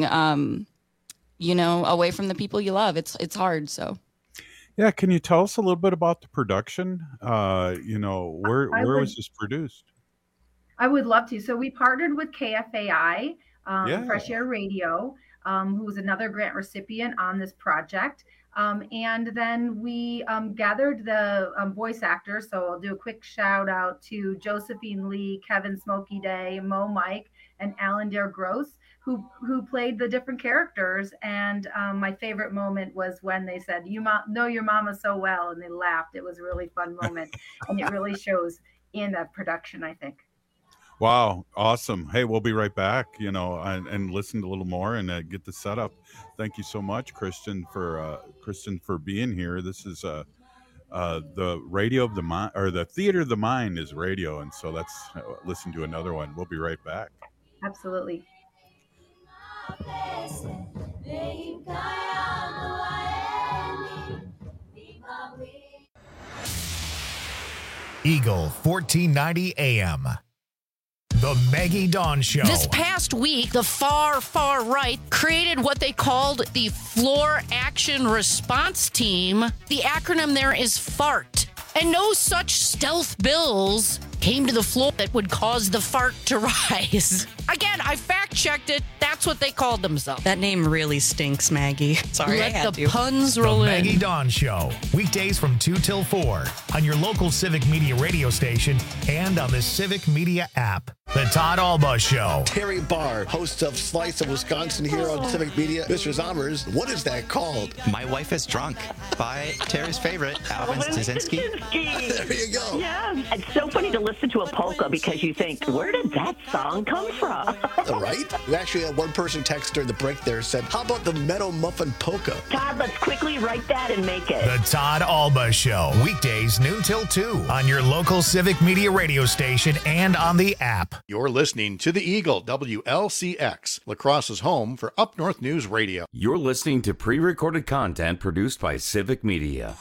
away from the people you love. It's hard. So. Yeah, can you tell us a little bit about the production? Where was this produced? I would love to. So we partnered with KFAI, Fresh Air Radio, who was another grant recipient on this project. And then we gathered the voice actors. So I'll do a quick shout out to Josephine Lee, Kevin Smokey Day, Mo Mike, and Alan Dare Gross, who played the different characters. And my favorite moment was when they said, "You know your mama so well," and they laughed. It was a really fun moment. And it really shows in that production, I think. Wow, awesome. Hey, we'll be right back, and listen to a little more and get the setup. Thank you so much, Kristen, for being here. This is the Radio of the Mind, or the Theater of the Mind is radio, and so let's listen to another one. We'll be right back. Absolutely. Eagle 1490 AM. The Maggie Dawn Show. This past week, the far right created what they called the Floor Action Response Team. The acronym there is FART. And no such stealth bills came to the floor that would cause the fart to rise. Again, I fact-checked it. That's what they called themselves. That name really stinks, Maggie. Sorry, I had Let the to. puns roll The in. Maggie Dawn Show. Weekdays from 2 till 4 on your local Civic Media radio station and on the Civic Media app. The Todd Alba Show. Terry Barr, host of Slice of Wisconsin here on Civic Media. Mr. Zommers, what is that called? My Wife is Drunk by Terry's favorite, Alvin Stasinski. There you go. Yeah, it's so funny to listen to a polka because you think, where did that song come from? Right? We actually had one person text during the break there said, how about the Meadow Muffin Polka? Todd, let's quickly write that and make it. The Todd Alba Show. Weekdays noon till 2 on your local Civic Media radio station and on the app. You're listening to the Eagle, WLCX, La Crosse's home for Up North News Radio. You're listening to pre-recorded content produced by Civic Media.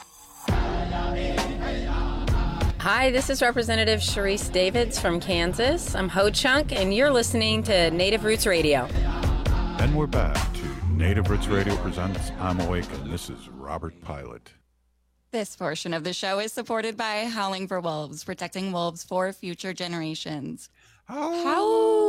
Hi, this is Representative Sharice Davids from Kansas. I'm Ho Chunk, and you're listening to Native Roots Radio. And we're back to Native Roots Radio presents I'm Awake, and this is Robert Pilot. This portion of the show is supported by Howling for Wolves, protecting wolves for future generations. Howl.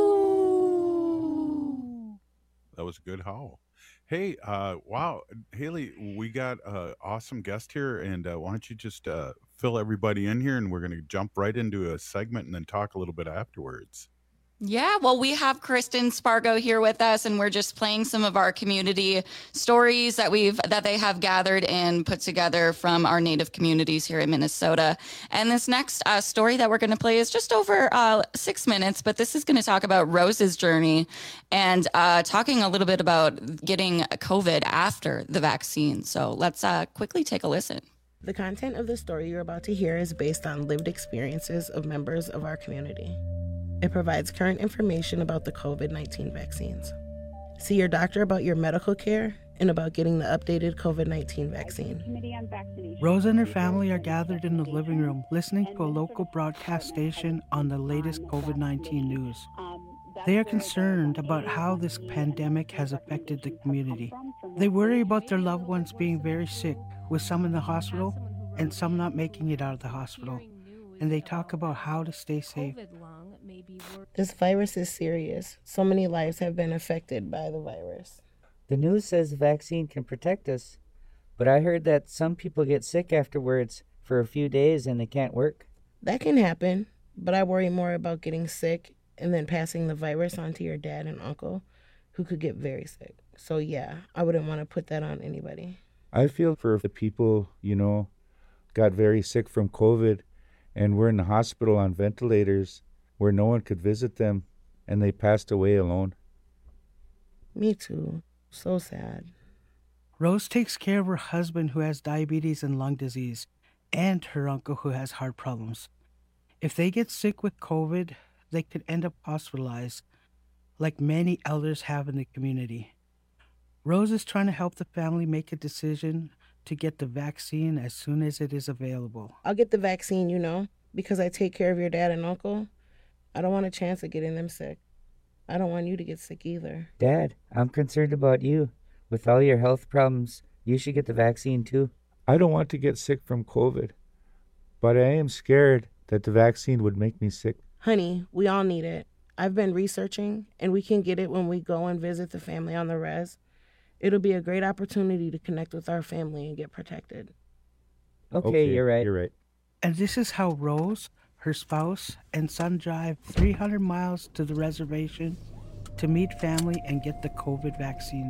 That was a good howl. Hey, wow, Haley, we got an awesome guest here, and why don't you just fill everybody in here, and we're going to jump right into a segment and then talk a little bit afterwards. Yeah, well, we have Kristen Spargo here with us, and we're just playing some of our community stories that they have gathered and put together from our Native communities here in Minnesota. And this next story that we're going to play is just over 6 minutes, but this is going to talk about Rose's journey and talking a little bit about getting COVID after the vaccine. So let's quickly take a listen. The content of the story you're about to hear is based on lived experiences of members of our community. It provides current information about the COVID-19 vaccines. See your doctor about your medical care and about getting the updated COVID-19 vaccine. Rose and her family are gathered in the living room listening to a local broadcast station on the latest COVID-19 news. They are concerned about how this pandemic has affected the community. They worry about their loved ones being very sick, with some in the hospital and some not making it out of the hospital. And they talk about how to stay safe. This virus is serious. So many lives have been affected by the virus. The news says the vaccine can protect us, but I heard that some people get sick afterwards for a few days and they can't work. That can happen, but I worry more about getting sick and then passing the virus on to your dad and uncle, who could get very sick. So yeah, I wouldn't want to put that on anybody. I feel for the people, got very sick from COVID and were in the hospital on ventilators where no one could visit them, and they passed away alone. Me too. So sad. Rose takes care of her husband who has diabetes and lung disease, and her uncle who has heart problems. If they get sick with COVID, they could end up hospitalized, like many elders have in the community. Rose is trying to help the family make a decision to get the vaccine as soon as it is available. I'll get the vaccine, because I take care of your dad and uncle. I don't want a chance of getting them sick. I don't want you to get sick either. Dad, I'm concerned about you. With all your health problems, you should get the vaccine too. I don't want to get sick from COVID, but I am scared that the vaccine would make me sick. Honey, we all need it. I've been researching, and we can get it when we go and visit the family on the res. It'll be a great opportunity to connect with our family and get protected. Okay, you're right. You're right. And this is how Rose, her spouse, and son drive 300 miles to the reservation to meet family and get the COVID vaccine.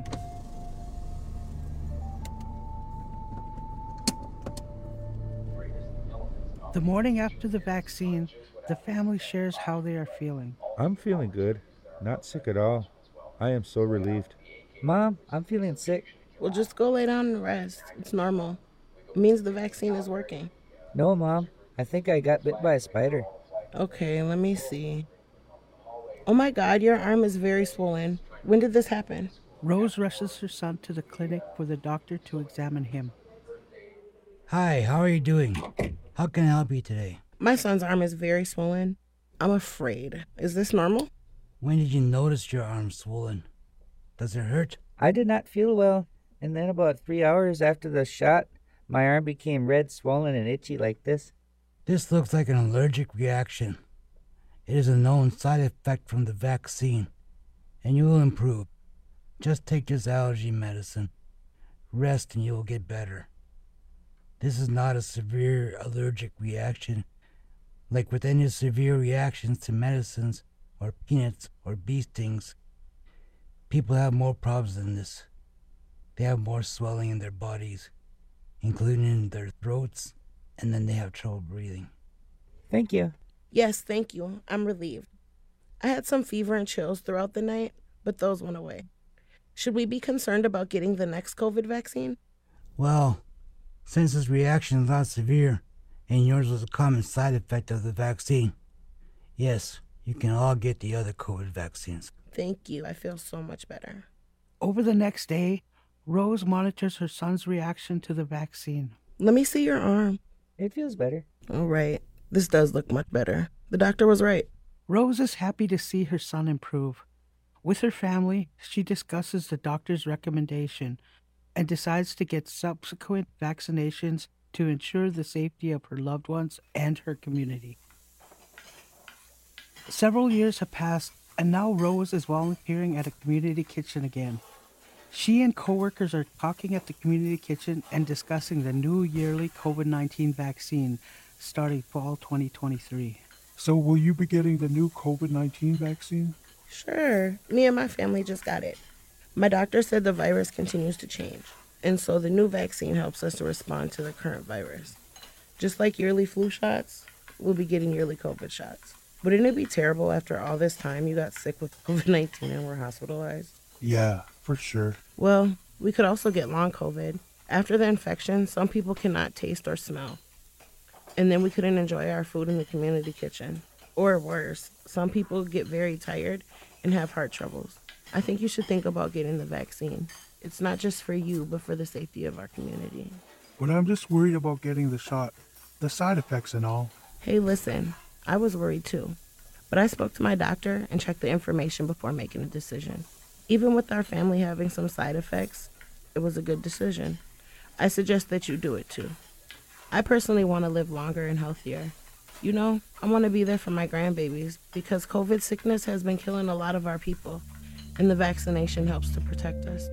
The morning after the vaccine, the family shares how they are feeling. I'm feeling good. Not sick at all. I am so relieved. Mom, I'm feeling sick. Well, just go lay down and rest. It's normal. It means the vaccine is working. No, Mom. I think I got bit by a spider. Okay, let me see. Oh my God, your arm is very swollen. When did this happen? Rose rushes her son to the clinic for the doctor to examine him. Hi, how are you doing? How can I help you today? My son's arm is very swollen. I'm afraid. Is this normal? When did you notice your arm swollen? Does it hurt? I did not feel well, and then about 3 hours after the shot, my arm became red, swollen, and itchy like this. This looks like an allergic reaction. It is a known side effect from the vaccine, and you will improve. Just take this allergy medicine. Rest and you will get better. This is not a severe allergic reaction, like with any severe reactions to medicines or peanuts or bee stings. People have more problems than this. They have more swelling in their bodies, including in their throats, and then they have trouble breathing. Thank you. Yes, thank you. I'm relieved. I had some fever and chills throughout the night, but those went away. Should we be concerned about getting the next COVID vaccine? Well, since this reaction is not severe, and yours was a common side effect of the vaccine, yes, you can all get the other COVID vaccines. Thank you. I feel so much better. Over the next day, Rose monitors her son's reaction to the vaccine. Let me see your arm. It feels better. All right. This does look much better. The doctor was right. Rose is happy to see her son improve. With her family, she discusses the doctor's recommendation and decides to get subsequent vaccinations to ensure the safety of her loved ones and her community. Several years have passed, and now Rose is volunteering at a community kitchen again. She and coworkers are talking at the community kitchen and discussing the new yearly COVID-19 vaccine starting fall 2023. So will you be getting the new COVID-19 vaccine? Sure. Me and my family just got it. My doctor said the virus continues to change, and so the new vaccine helps us to respond to the current virus. Just like yearly flu shots, we'll be getting yearly COVID shots. Wouldn't it be terrible after all this time you got sick with COVID-19 and were hospitalized? Yeah, for sure. Well, we could also get long COVID. After the infection, some people cannot taste or smell. And then we couldn't enjoy our food in the community kitchen. Or worse, some people get very tired and have heart troubles. I think you should think about getting the vaccine. It's not just for you, but for the safety of our community. But I'm just worried about getting the shot, the side effects and all. Hey, listen, I was worried too. But I spoke to my doctor and checked the information before making a decision. Even with our family having some side effects, it was a good decision. I suggest that you do it too. I personally want to live longer and healthier. You know, I want to be there for my grandbabies because COVID sickness has been killing a lot of our people, and the vaccination helps to protect us.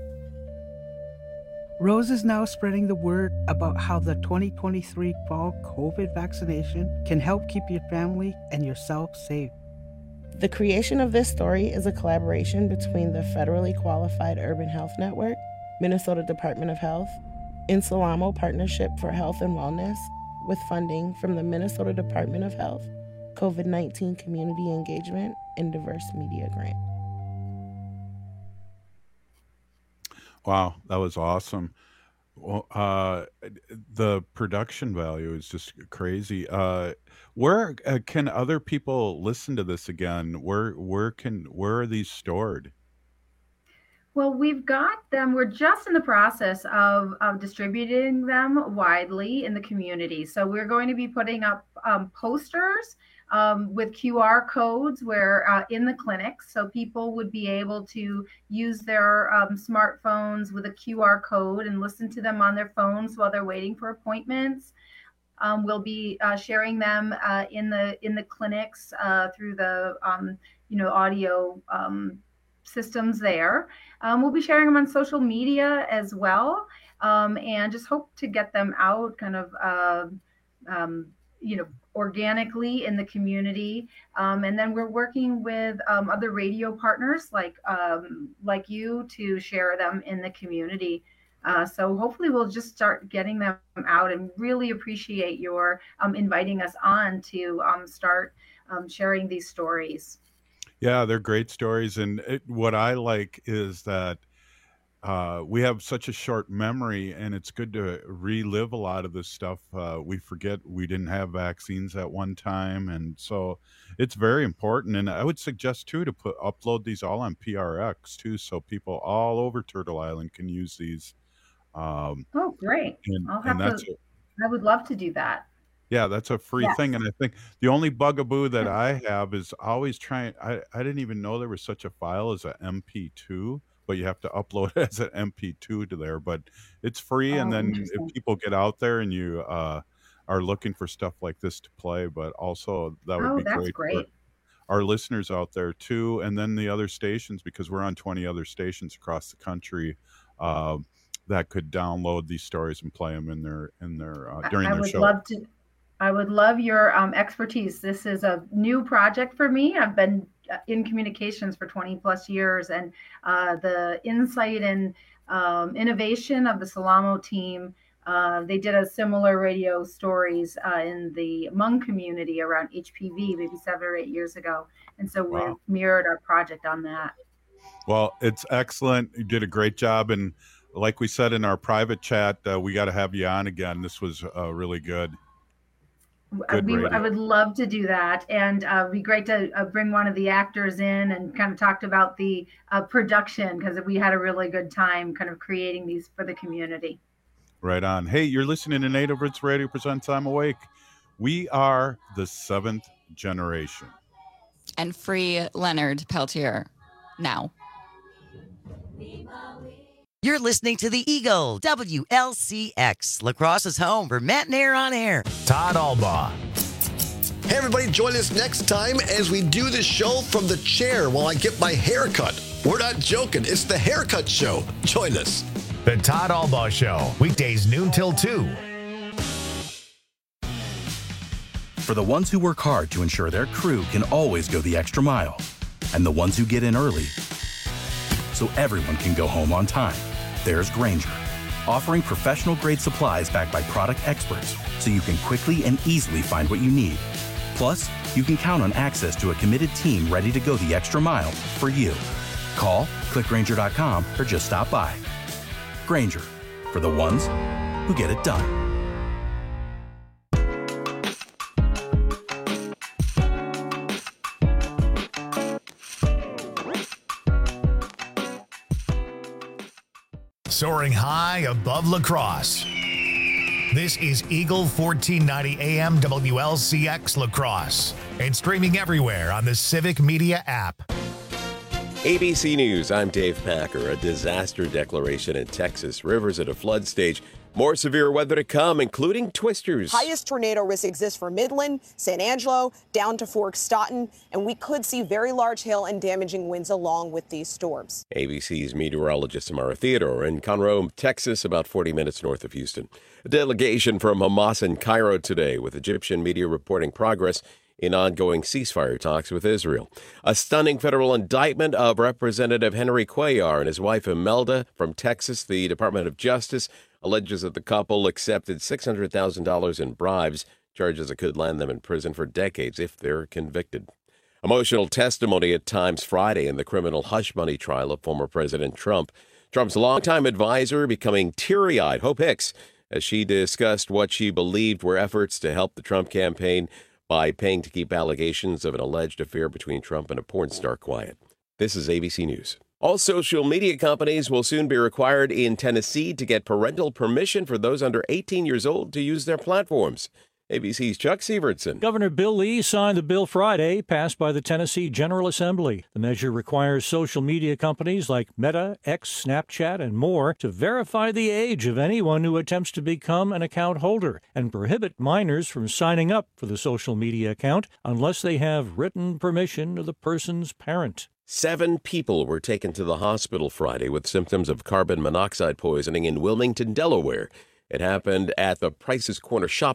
Rose is now spreading the word about how the 2023 fall COVID vaccination can help keep your family and yourself safe. The creation of this story is a collaboration between the Federally Qualified Urban Health Network, Minnesota Department of Health, Insalamo Partnership for Health and Wellness, with funding from the Minnesota Department of Health, COVID-19 Community Engagement, and Diverse Media Grant. Wow, that was awesome. Well, the production value is just crazy. Where can other people listen to this again? Where are these stored? Well, we've got them. We're just in the process of distributing them widely in the community. So we're going to be putting up posters with QR codes where in the clinics, so people would be able to use their smartphones with a QR code and listen to them on their phones while they're waiting for appointments. We'll be sharing them in the clinics through the audio systems there. We'll be sharing them on social media as well, and just hope to get them out kind of organically in the community. And then we're working with other radio partners like you to share them in the community. So hopefully we'll just start getting them out, and really appreciate your inviting us on to start sharing these stories. Yeah, they're great stories. And what I like is that we have such a short memory, and it's good to relive a lot of this stuff. We forget we didn't have vaccines at one time. And so it's very important. And I would suggest, too, to upload these all on PRX, too, so people all over Turtle Island can use these. Oh, great. I would love to do that. Yeah, that's a free thing. And I think the only bugaboo that I have is always trying. I didn't even know there was such a file as an MP2, but you have to upload it as an MP2 to there. But it's free. And then if people get out there and you are looking for stuff like this to play, but also that would be great for our listeners out there too. And then the other stations, because we're on 20 other stations across the country, that could download these stories and play them in their during their show. I would love your expertise. This is a new project for me. I've been in communications for 20 plus years, and the insight and innovation of the Salamo team, they did a similar radio stories in the Hmong community around HPV maybe 7 or 8 years ago. And so we mirrored our project on that. Well, it's excellent. You did a great job. And like we said in our private chat, we got to have you on again. This was really good. I would love to do that, and it'd be great to bring one of the actors in and kind of talked about the production, because we had a really good time kind of creating these for the community. Right on. Hey, you're listening to Native Roots Radio presents I'm Awake. We are the 7th generation. And free Leonard Peltier now. You're listening to The Eagle, WLCX, La Crosse's home for Matt Nair on air. Todd Albaugh. Hey, everybody, join us next time as we do the show from the chair while I get my hair cut. We're not joking. It's the Haircut Show. Join us. The Todd Albaugh Show, weekdays noon till 2. For the ones who work hard to ensure their crew can always go the extra mile, and the ones who get in early so everyone can go home on time, there's Grainger, offering professional-grade supplies backed by product experts so you can quickly and easily find what you need. Plus, you can count on access to a committed team ready to go the extra mile for you. Call, click Grainger.com, or just stop by. Grainger, for the ones who get it done. Soaring high above La Crosse. This is Eagle 1490 AM WLCX La Crosse, and streaming everywhere on the Civic Media app. ABC News, I'm Dave Packer. A disaster declaration in Texas. Rivers at a flood stage. More severe weather to come, including twisters. Highest tornado risk exists for Midland, San Angelo, down to Fort Stoughton, and we could see very large hail and damaging winds along with these storms. ABC's meteorologist Samara Theodore in Conroe, Texas, about 40 minutes north of Houston. A delegation from Hamas in Cairo today, with Egyptian media reporting progress in ongoing ceasefire talks with Israel. A stunning federal indictment of Representative Henry Cuellar and his wife Imelda from Texas. The Department of Justice alleges that the couple accepted $600,000 in bribes, charges that could land them in prison for decades if they're convicted. Emotional testimony at times Friday in the criminal hush money trial of former President Trump. Trump's longtime advisor becoming teary-eyed. Hope Hicks, as she discussed what she believed were efforts to help the Trump campaign by paying to keep allegations of an alleged affair between Trump and a porn star quiet. This is ABC News. All social media companies will soon be required in Tennessee to get parental permission for those under 18 years old to use their platforms. ABC's Chuck Sievertson. Governor Bill Lee signed the bill Friday, passed by the Tennessee General Assembly. The measure requires social media companies like Meta, X, Snapchat, and more to verify the age of anyone who attempts to become an account holder and prohibit minors from signing up for the social media account unless they have written permission of the person's parent. 7 people were taken to the hospital Friday with symptoms of carbon monoxide poisoning in Wilmington, Delaware. It happened at the Price's Corner shopping